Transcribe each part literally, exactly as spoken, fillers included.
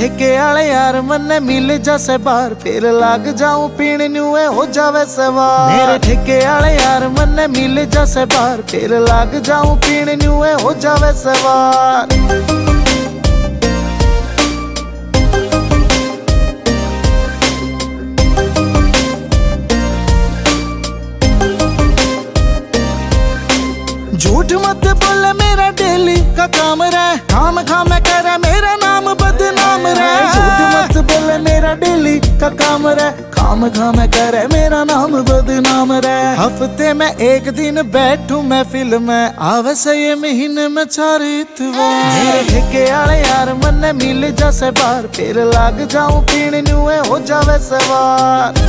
ठेके आले यार मन्ने मिल जैसे बार फिर लाग जाऊं पीण न्यू हो जावे सवार। मेरे ठेके आले यार मन्ने मिल जैसे बार फिर लाग जाऊं पीण न्यू हो जावे सवार। झूठ मत बोले मेरा डेली का काम रहे, काम खाम करे मेरा नाम बदनाम रहे। झूठ मत बोले मेरा डेली का काम रहे, काम खाम करे मेरा नाम बदनाम रहे। हफ्ते में एक दिन बैठूं मैं फिल्म में आवे से ये महीने में चार इतवार। मेरे ठेके आले यार मन्ने मिल जैसे बार फिर लाग जाऊं पीण न्यू हो जावे सवार।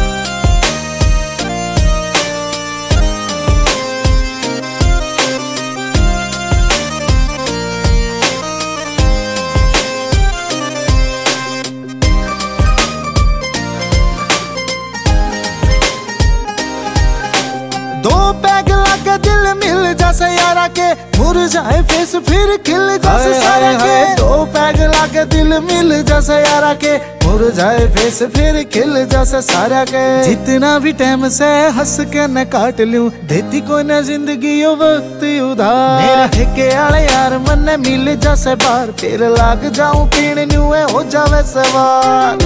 दो पैग लाके दिल मिल जैसे यारा के मुरझाए फेस फिर खिल जैसे सारा के। दो पैग लाके दिल मिल जैसे यारा के मुरझाए फेस फिर खिल जैसे सारा के। जितना भी टाइम से हंस के न काट लूं देती कोई न जिंदगी यो वक्त उधार। मेरे ठेके आले यार मन्ने मिल जैसे बार फिर लाग जाऊं पीण न्यू हो जावे सवार।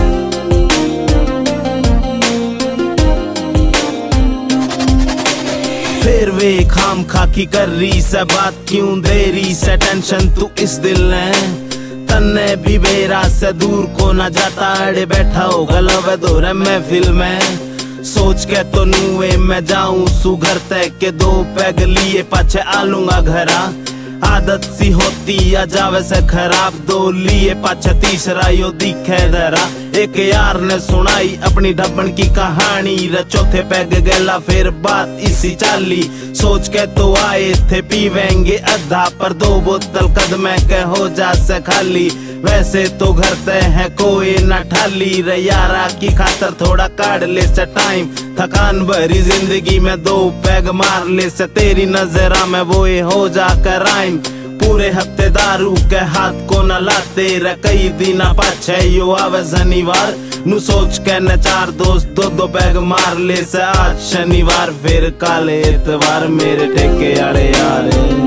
फिर वे खाम खाकी कर रही से बात क्यों देरी से टेंशन तू इस दिल ने तन्ने भी बेरा से दूर को ना जाता अड़े बैठा हो गलवे दोरे महफिल में। सोच के तो नुए मैं जाऊं सुघर तय के दो पैग लिए पाछे आलूंगा घरा। आदत सी होती या जावे से खराब दो लिए पाछे तीसरा यो दिखे धरा। एक यार ने सुनाई अपनी ढब्बन की कहानी रे चौथे पैग गेला फिर बात इसी चाली। सोच के तो आए थे पीवेंगे अद्धा पर दो बोतल कदमे के हो जा से खाली। वैसे तो घर तय है कोई न ठाली रे यारा की खातर थोड़ा काट ले से टाइम। थकान भरी जिंदगी में दो पैग मार ले से तेरी नजरा में वो हो जा कर राइम। पूरे हफ्ते दारू के हाथ को न लाते रे कई दिन पाछे यो आवे शनिवार नु सोच के न चार दोस्त दो दो बैग मार ले से आज शनिवार फिर काले इतवार। मेरे ठेके आले यार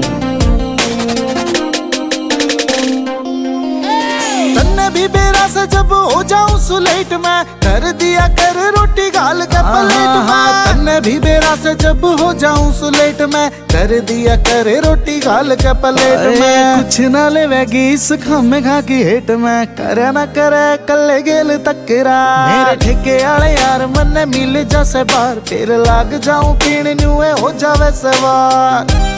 तन्ने भी बेरा से जब हो जाऊं सुलेट में कर दिया कर रोटी गाल के प्लेट में। तन्ने भी बेरा से जब हो जाऊं सुलेट में कर दिया कर रोटी गाल के प्लेट में। कुछ ना लेवेगी इस खामे खा की हेट में करे ना करे कल्ले गेल तकरा। मेरे ठेके आले यार मन्ने मिल जैसे बार फिर लाग जाऊं पीण न्यू हो जावे सवार।